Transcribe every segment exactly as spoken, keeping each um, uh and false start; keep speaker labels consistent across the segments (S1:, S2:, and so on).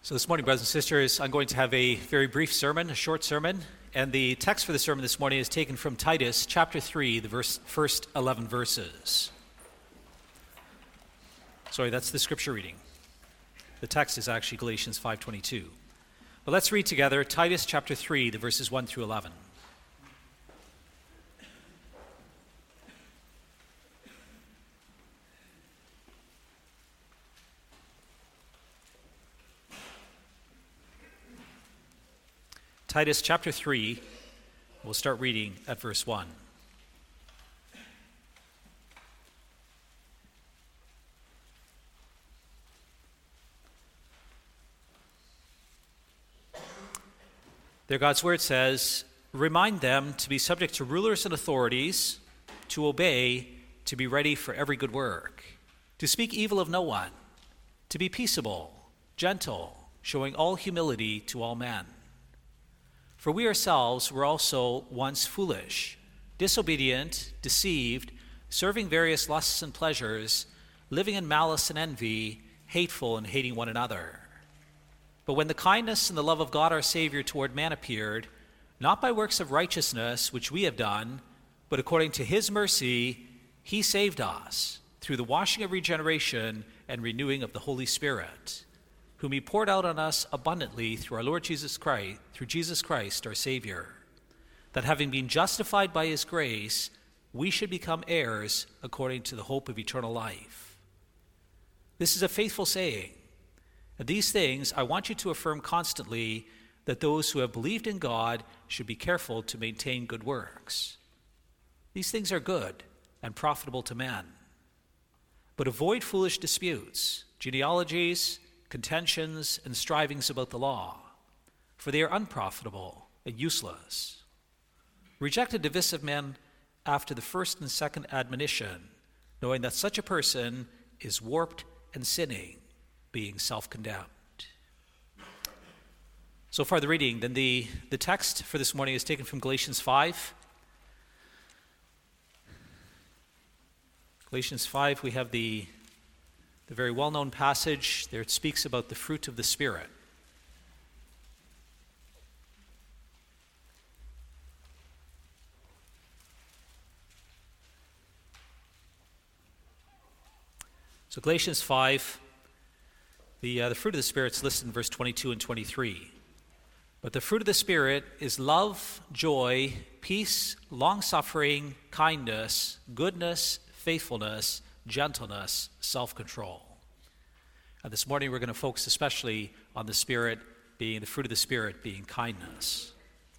S1: So this morning, brothers and sisters, I'm going to have a very brief sermon, a short sermon, and the text for the sermon this morning is taken from Titus chapter three, the verse, first eleven verses. Sorry, that's the scripture reading. The text is actually Galatians five twenty-two. But let's read together Titus chapter three, the verses one through eleven. Titus chapter three, we'll start reading at verse one. There God's word says, "Remind them to be subject to rulers and authorities, to obey, to be ready for every good work, to speak evil of no one, to be peaceable, gentle, showing all humility to all men. For we ourselves were also once foolish, disobedient, deceived, serving various lusts and pleasures, living in malice and envy, hateful and hating one another. But when the kindness and the love of God our Savior toward man appeared, not by works of righteousness which we have done, but according to his mercy, he saved us through the washing of regeneration and renewing of the Holy Spirit, whom he poured out on us abundantly through our Lord Jesus Christ, through Jesus Christ our Savior, that having been justified by his grace, we should become heirs according to the hope of eternal life. This is a faithful saying, and these things I want you to affirm constantly, that those who have believed in God should be careful to maintain good works. These things are good and profitable to men. But avoid foolish disputes, genealogies, contentions, and strivings about the law, for they are unprofitable and useless. Reject a divisive man after the first and second admonition, knowing that such a person is warped and sinning, being self-condemned." So far the reading. Then the, the text for this morning is taken from Galatians five. Galatians five, we have the The very well-known passage there. It speaks about the fruit of the Spirit. So Galatians five, the, uh, the fruit of the Spirit is listed in verse twenty-two and twenty-three. But the fruit of the Spirit is love, joy, peace, long-suffering, kindness, goodness, faithfulness, gentleness, self-control. And this morning we're going to focus especially on the Spirit being, the fruit of the Spirit being kindness.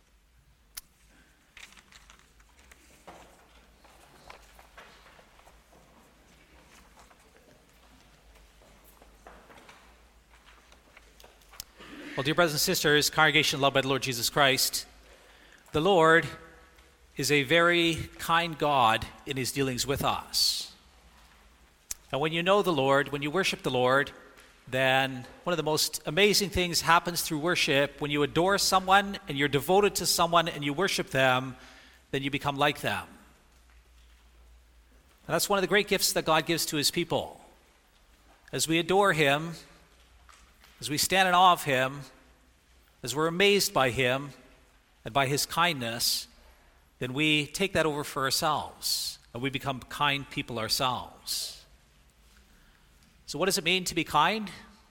S1: Well, dear brothers and sisters, congregation loved by the Lord Jesus Christ, the Lord is a very kind God in his dealings with us. And when you know the Lord, when you worship the Lord, then one of the most amazing things happens through worship. When you adore someone and you're devoted to someone and you worship them, then you become like them. And that's one of the great gifts that God gives to his people. As we adore him, as we stand in awe of him, as we're amazed by him and by his kindness, then we take that over for ourselves and we become kind people ourselves. So what does it mean to be kind?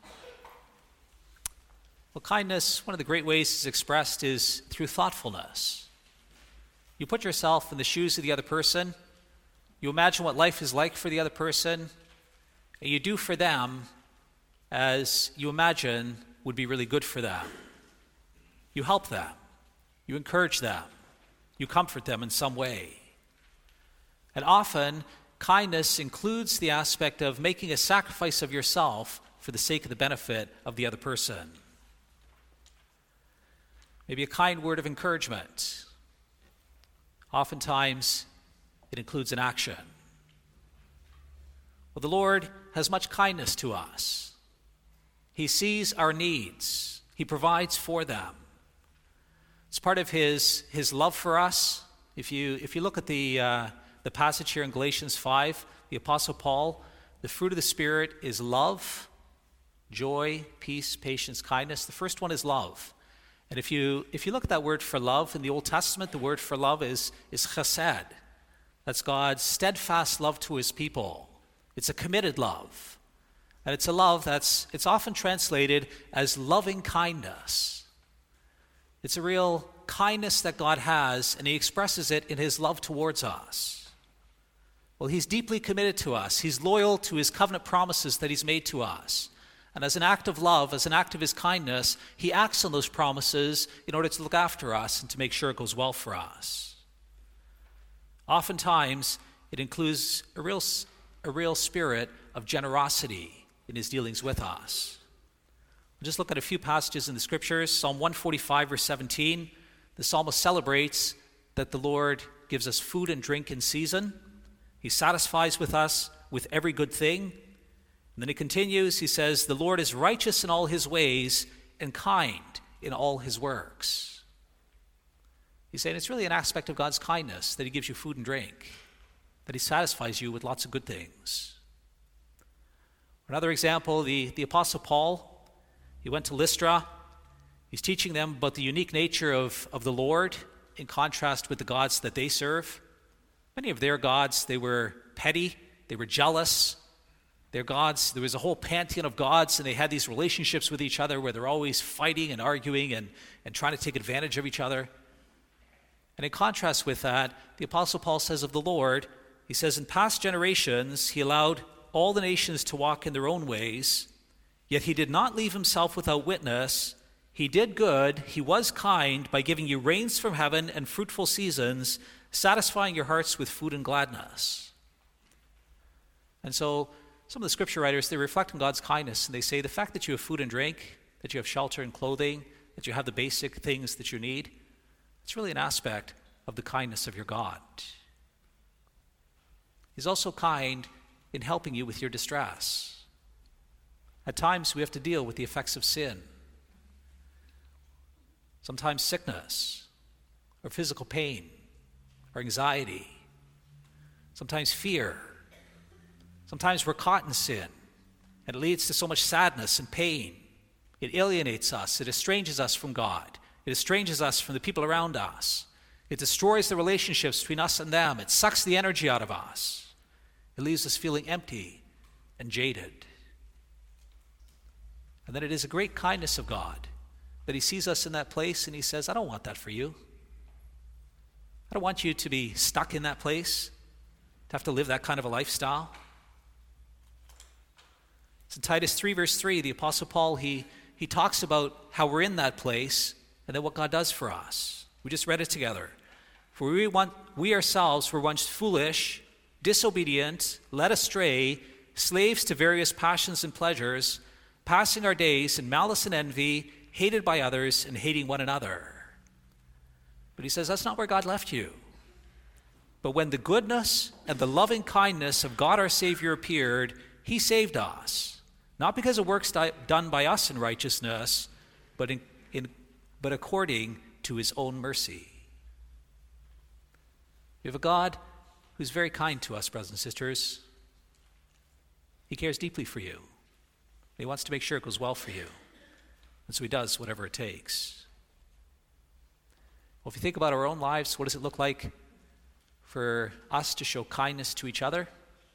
S1: Well, kindness, one of the great ways it's expressed is through thoughtfulness. You put yourself in the shoes of the other person, you imagine what life is like for the other person, and you do for them as you imagine would be really good for them. You help them, you encourage them, you comfort them in some way. And often, kindness includes the aspect of making a sacrifice of yourself for the sake of the benefit of the other person. Maybe a kind word of encouragement. Oftentimes, it includes an action. Well, the Lord has much kindness to us. He sees our needs. He provides for them. It's part of his, his love for us. If you, if you look at the... Uh, The passage here in Galatians five, the Apostle Paul, the fruit of the Spirit is love, joy, peace, patience, kindness. The first one is love. And if you if you look at that word for love in the Old Testament, the word for love is, is chesed. That's God's steadfast love to his people. It's a committed love. And it's a love that's it's often translated as loving kindness. It's a real kindness that God has, and he expresses it in his love towards us. Well, he's deeply committed to us. He's loyal to his covenant promises that he's made to us. And as an act of love, as an act of his kindness, he acts on those promises in order to look after us and to make sure it goes well for us. Oftentimes, it includes a real, a real spirit of generosity in his dealings with us. We'll just look at a few passages in the scriptures. Psalm one forty-five, verse seventeen. The psalmist celebrates that the Lord gives us food and drink in season. He satisfies with us with every good thing. And then he continues, he says, the Lord is righteous in all his ways and kind in all his works. He's saying it's really an aspect of God's kindness that he gives you food and drink, that he satisfies you with lots of good things. Another example, the, the Apostle Paul, he went to Lystra. He's teaching them about the unique nature of, of the Lord in contrast with the gods that they serve. Many of their gods, they were petty, they were jealous. Their gods, there was a whole pantheon of gods, and they had these relationships with each other where they're always fighting and arguing and, and trying to take advantage of each other. And in contrast with that, the Apostle Paul says of the Lord, he says, in past generations, he allowed all the nations to walk in their own ways, yet he did not leave himself without witness. He did good, he was kind by giving you rains from heaven and fruitful seasons, satisfying your hearts with food and gladness. And so, some of the scripture writers, they reflect on God's kindness, and they say the fact that you have food and drink, that you have shelter and clothing, that you have the basic things that you need, it's really an aspect of the kindness of your God. He's also kind in helping you with your distress. At times, we have to deal with the effects of sin. Sometimes sickness, or physical pain, or anxiety, sometimes fear. Sometimes we're caught in sin, and it leads to so much sadness and pain. It alienates us. It estranges us from God. It estranges us from the people around us. It destroys the relationships between us and them. It sucks the energy out of us. It leaves us feeling empty and jaded. And then it is a great kindness of God that he sees us in that place and he says, I don't want that for you. I don't want you to be stuck in that place, to have to live that kind of a lifestyle. So in Titus three, verse three, the Apostle Paul, he, he talks about how we're in that place and then what God does for us. We just read it together. For we, want, we ourselves were once foolish, disobedient, led astray, slaves to various passions and pleasures, passing our days in malice and envy, hated by others and hating one another. But he says that's not where God left you. But when the goodness and the loving kindness of God our Savior appeared, he saved us. Not because of works di- done by us in righteousness, but, in, in, but according to his own mercy. We have a God who's very kind to us, brothers and sisters. He cares deeply for you. He wants to make sure it goes well for you. And so he does whatever it takes. Well, if you think about our own lives, what does it look like for us to show kindness to each other?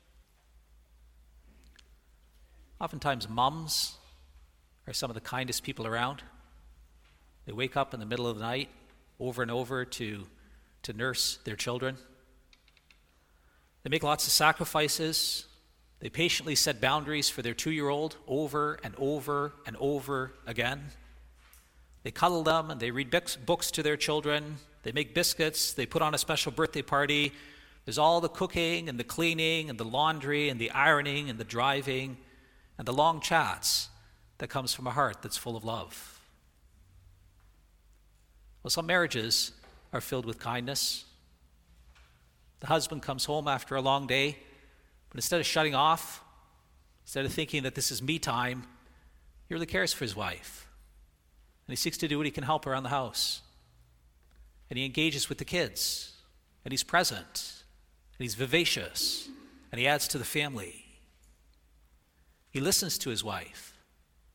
S1: Oftentimes, moms are some of the kindest people around. They wake up in the middle of the night over and over to, to nurse their children. They make lots of sacrifices. They patiently set boundaries for their two-year-old over and over and over again. They cuddle them and they read books to their children. They make biscuits. They put on a special birthday party. There's all the cooking and the cleaning and the laundry and the ironing and the driving and the long chats that comes from a heart that's full of love. Well, some marriages are filled with kindness. The husband comes home after a long day, but instead of shutting off, instead of thinking that this is me time, he really cares for his wife. And he seeks to do what he can help around the house. And he engages with the kids. And he's present. And he's vivacious. And he adds to the family. He listens to his wife.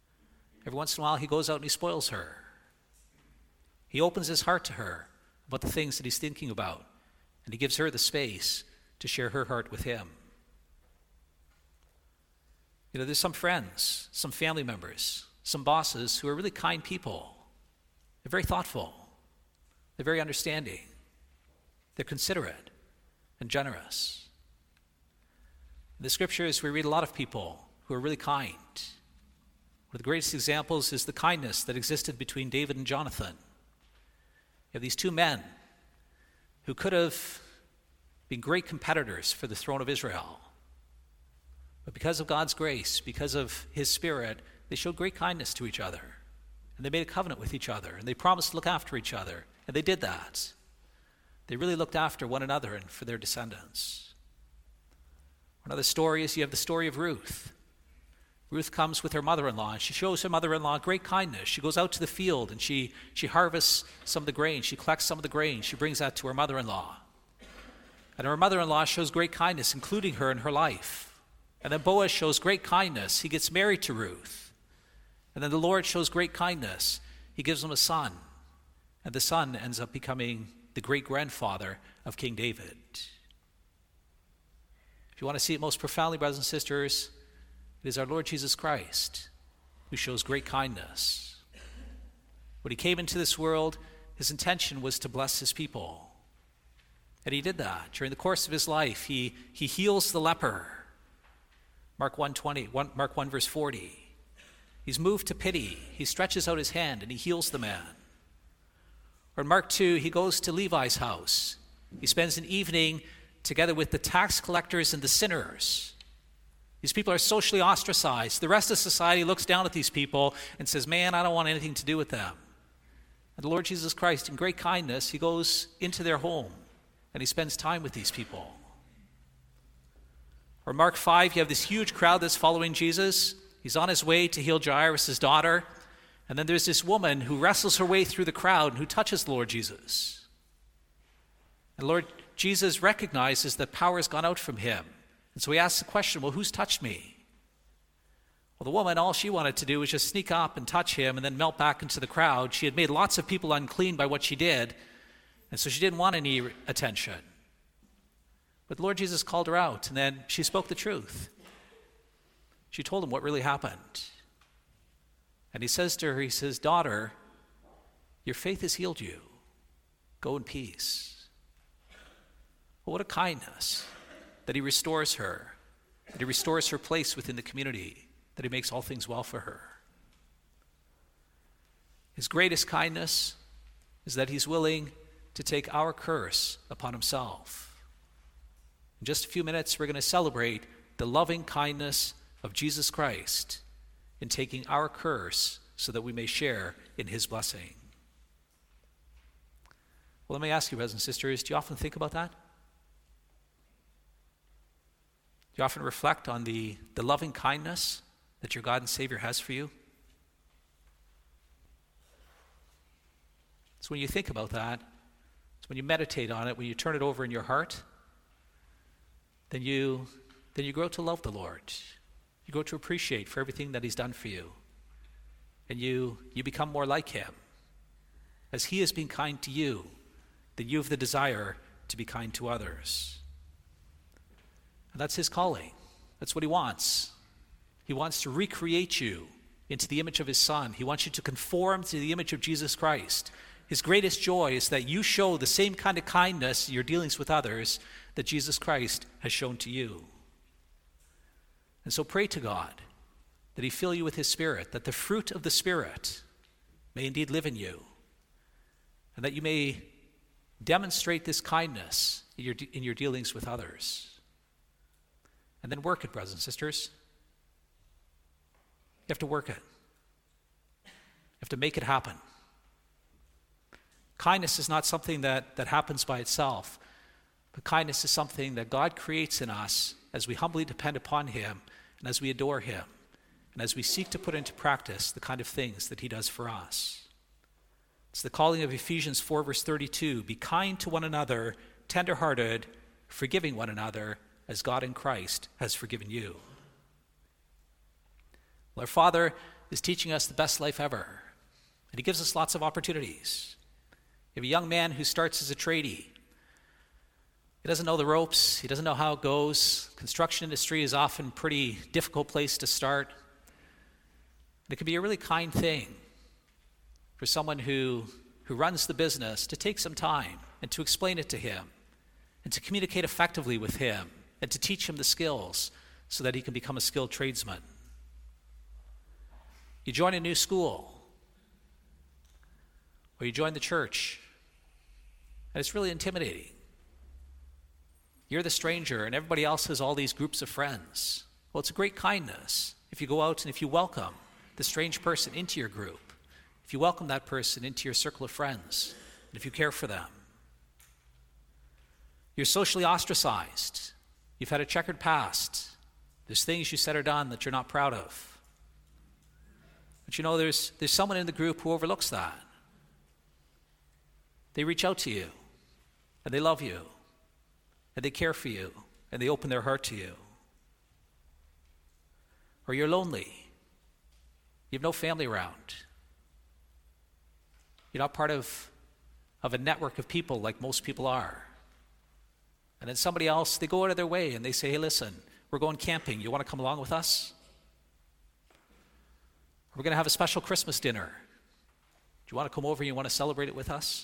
S1: Every once in a while, he goes out and he spoils her. He opens his heart to her about the things that he's thinking about, and he gives her the space to share her heart with him. You know, there's some friends, some family members, some bosses who are really kind people. They're very thoughtful. They're very understanding. They're considerate and generous. In the scriptures, we read a lot of people who are really kind. One of the greatest examples is the kindness that existed between David and Jonathan. You have these two men who could have been great competitors for the throne of Israel. But because of God's grace, because of his Spirit, they showed great kindness to each other. And they made a covenant with each other. And they promised to look after each other. And they did that. They really looked after one another and for their descendants. Another story is you have the story of Ruth. Ruth comes with her mother-in-law, and she shows her mother-in-law great kindness. She goes out to the field, and she, she harvests some of the grain. She collects some of the grain. She brings that to her mother-in-law. And her mother-in-law shows great kindness, including her in her life. And then Boaz shows great kindness. He gets married to Ruth. And then the Lord shows great kindness. He gives him a son. And the son ends up becoming the great-grandfather of King David. If you want to see it most profoundly, brothers and sisters, it is our Lord Jesus Christ who shows great kindness. When he came into this world, his intention was to bless his people. And he did that. During the course of his life, he, he heals the leper. Mark one twenty, one, Mark one verse forty. He's moved to pity. He stretches out his hand and he heals the man. Or in Mark two, he goes to Levi's house. He spends an evening together with the tax collectors and the sinners. These people are socially ostracized. The rest of society looks down at these people and says, man, I don't want anything to do with them. And the Lord Jesus Christ, in great kindness, he goes into their home and he spends time with these people. Or Mark five, you have this huge crowd that's following Jesus. He's on his way to heal Jairus' daughter. And then there's this woman who wrestles her way through the crowd and who touches the Lord Jesus. And Lord Jesus recognizes that power has gone out from him. And so he asks the question, well, who's touched me? Well, the woman, all she wanted to do was just sneak up and touch him and then melt back into the crowd. She had made lots of people unclean by what she did, and so she didn't want any attention. But the Lord Jesus called her out, and then she spoke the truth. She told him what really happened. And he says to her, he says, daughter, your faith has healed you. Go in peace. Well, what a kindness. That he restores her, that he restores her place within the community, that he makes all things well for her. His greatest kindness is that he's willing to take our curse upon himself. In just a few minutes, we're going to celebrate the loving kindness of Jesus Christ in taking our curse so that we may share in his blessing. Well, let me ask you, brothers and sisters, do you often think about that? Do you often reflect on the, the loving kindness that your God and Savior has for you? It's when you think about that, it's when you meditate on it, when you turn it over in your heart, then you, then you grow to love the Lord. You grow to appreciate for everything that he's done for you. And you, you become more like him. As he has been kind to you, then you have the desire to be kind to others. And that's his calling. That's what he wants. He wants to recreate you into the image of his Son. He wants you to conform to the image of Jesus Christ. His greatest joy is that you show the same kind of kindness in your dealings with others that Jesus Christ has shown to you. And so pray to God that he fill you with his Spirit, that the fruit of the Spirit may indeed live in you, and that you may demonstrate this kindness in your, in your dealings with others. And then work it, brothers and sisters. You have to work it. You have to make it happen. Kindness is not something that, that happens by itself, but kindness is something that God creates in us as we humbly depend upon him and as we adore him and as we seek to put into practice the kind of things that he does for us. It's the calling of Ephesians four verse thirty-two, be kind to one another, tender-hearted, forgiving one another, as God in Christ has forgiven you. Well, our Father, is teaching us the best life ever, and he gives us lots of opportunities. You have a young man who starts as a tradie. He doesn't know the ropes. He doesn't know how it goes. Construction industry is often a pretty difficult place to start. It can be a really kind thing for someone who, who runs the business to take some time and to explain it to him and to communicate effectively with him and to teach him the skills so that he can become a skilled tradesman. You join a new school, or you join the church, and it's really intimidating. You're the stranger, and everybody else has all these groups of friends. Well, it's a great kindness if you go out and if you welcome the strange person into your group, if you welcome that person into your circle of friends, and if you care for them. You're socially ostracized. You've had a checkered past. There's things you said or done that you're not proud of. But you know, there's, there's someone in the group who overlooks that. They reach out to you, and they love you, and they care for you, and they open their heart to you. Or you're lonely. You have no family around. You're not part of, of a network of people like most people are. And then somebody else, they go out of their way and they say, hey, listen, we're going camping. You want to come along with us? We're going to have a special Christmas dinner. Do you want to come over and you want to celebrate it with us?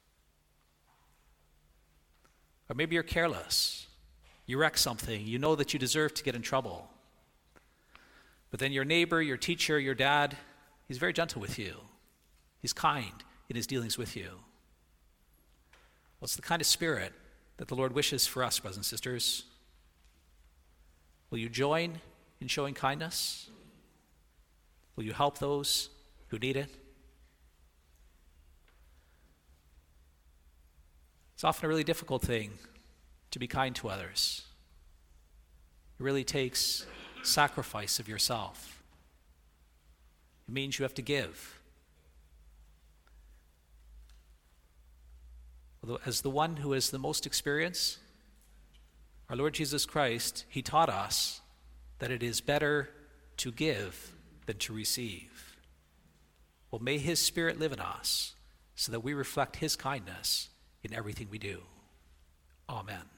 S1: Or maybe you're careless. You wreck something. You know that you deserve to get in trouble. But then your neighbor, your teacher, your dad, he's very gentle with you. He's kind in his dealings with you. Well, it's the kind of spirit that the Lord wishes for us, brothers and sisters. Will you join in showing kindness? Will you help those who need it? It's often a really difficult thing to be kind to others. It really takes sacrifice of yourself. It means you have to give. Although, as the one who has the most experience, our Lord Jesus Christ, he taught us that it is better to give than to receive. Well, may his Spirit live in us so that we reflect his kindness in everything we do. Amen.